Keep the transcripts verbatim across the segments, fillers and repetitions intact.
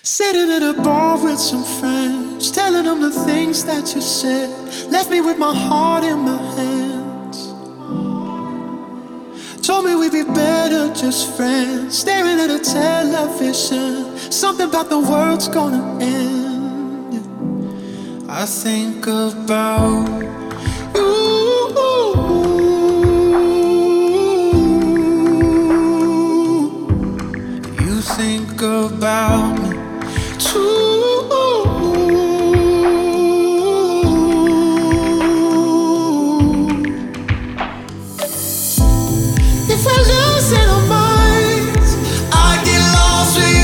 Sitting at a bar with some friends, telling them the things that you said. Left me with my heart in my hands. Told me we'd be better just friends. Staring at a television, something about the world's gonna end. I think about you. You think about me too. If I lose in our minds, I get lost with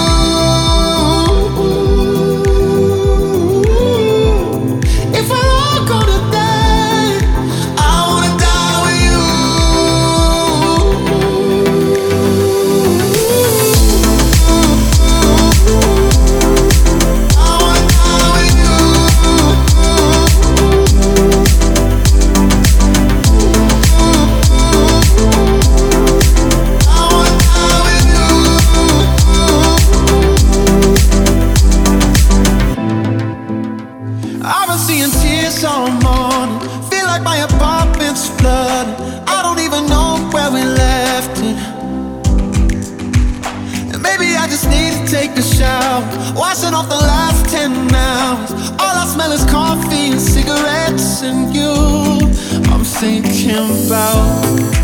you. If we're all gonna die, I wanna die with you. I wanna die with you. I wanna die with you. I've been seeing tears all morning. Feel like my apartment's flooded. I don't even know where we left it. And maybe I just need to take a shower, washing off the last ten hours. All I smell is coffee and cigarettes and you. I'm thinking about